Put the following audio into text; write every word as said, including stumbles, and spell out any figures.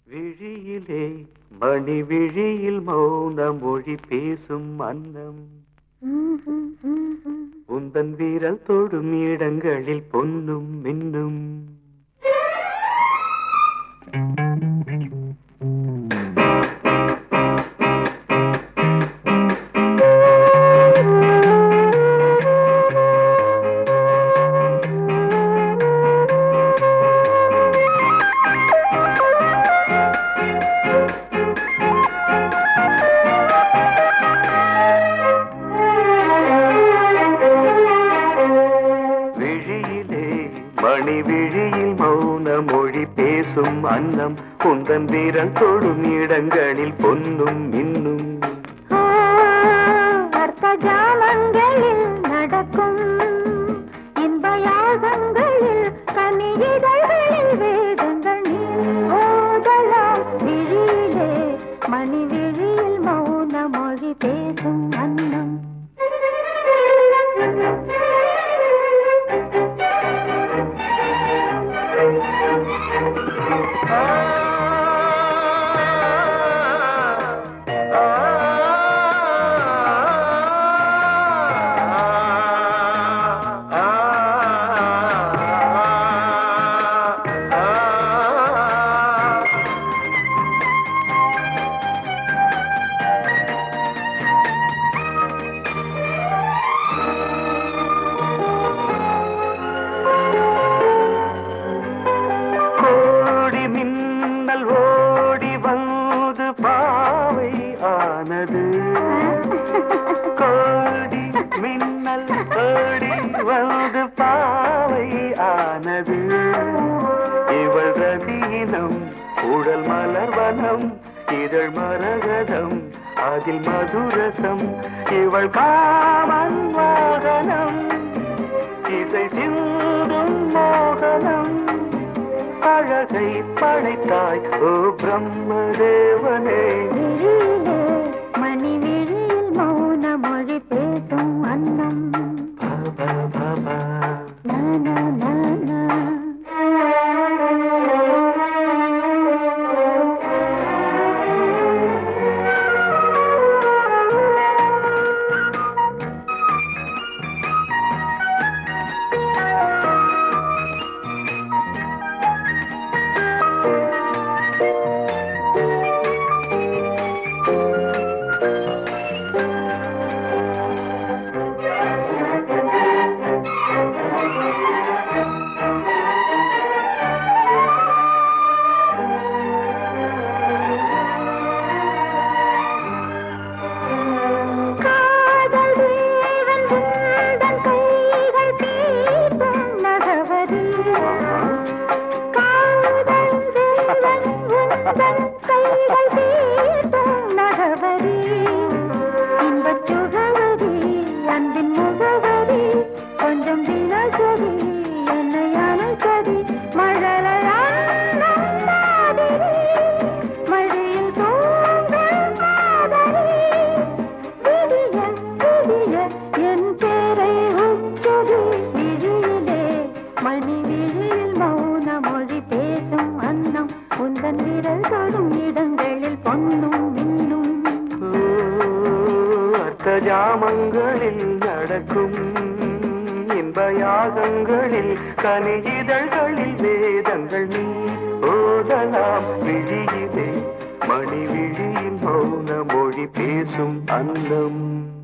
விழியிலே மணி விழியில் மௌன மொழி பேசும் அன்னம் உந்தன் வீரல் தொடும் இடங்களில் பொன்னும் மின்னும் மணி விழியில் மௌன மொழி பேசும் அன்னம் குந்தன் வீரன் தொடும் இடங்களில் பொன்னும் மின்னும் அர்த்தஜாமங்களில் நடக்கும் இன்பயாகங்களில் கனியிதழ்களில் வேதங்கள் ஓதலாம் விழியிலே மணி விழியில் மௌன மொழி பேசும் அன்னம் கோடி மின்னல் கோடி வந்து பாவை ஆனது இவள் ரதியினம் உடல் மலர்வனம் இதழ் மரகதம் அதில் மதுரசம் இவள் காமன் வாகனம் இசை சிந்தும் மோகனம் அழகை படைத்தாய் ஓ பிரம்மதேவனே மணி விழியில் மௌன மொழி பேசும் அன்னம் பாபா பாபா நானா நானா ஜாமங்களில் நடக்கும் இன்பயாகங்களில் கனியிதழ்களில் வேதங்கள் நீ ஓதலாம் விழியிலே மணி விழியில் மௌன மொழி பேசும் அன்னம்